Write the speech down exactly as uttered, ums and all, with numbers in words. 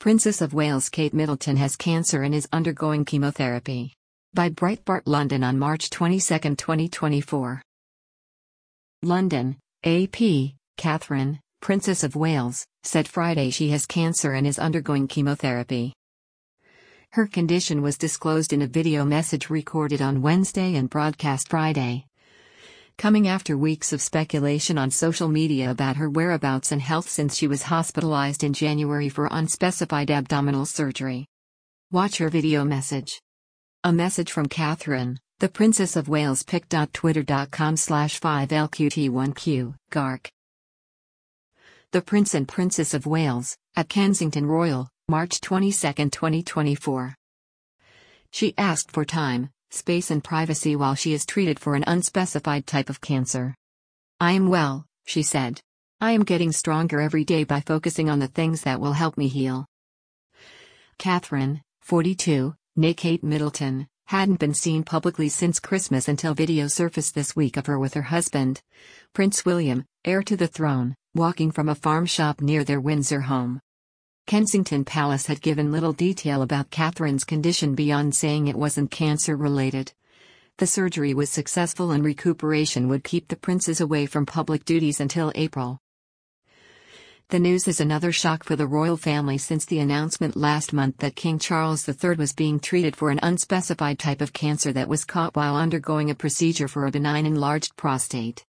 Princess of Wales Kate Middleton has cancer and is undergoing chemotherapy. By Breitbart London on March twenty-second, twenty twenty-four. London, A P, Catherine, Princess of Wales, said Friday she has cancer and is undergoing chemotherapy. Her condition was disclosed in a video message recorded on Wednesday and broadcast Friday, coming after weeks of speculation on social media about her whereabouts and health since she was hospitalized in January for unspecified abdominal surgery. Watch her video message. A message from Catherine, the Princess of Wales pic.twitter.com slash 5LQT1Q, Gark. The Prince and Princess of Wales, at Kensington Royal, March twenty-second, twenty twenty-four. She asked for time, space and privacy while she is treated for an unspecified type of cancer. "I am well," she said. "I am getting stronger every day by focusing on the things that will help me heal." Catherine, forty-two, née Kate Middleton, hadn't been seen publicly since Christmas until video surfaced this week of her with her husband, Prince William, heir to the throne, walking from a farm shop near their Windsor home. Kensington Palace had given little detail about Catherine's condition beyond saying it wasn't cancer-related. The surgery was successful and recuperation would keep the princess away from public duties until April. The news is another shock for the royal family since the announcement last month that King Charles the Third was being treated for an unspecified type of cancer that was caught while undergoing a procedure for a benign enlarged prostate.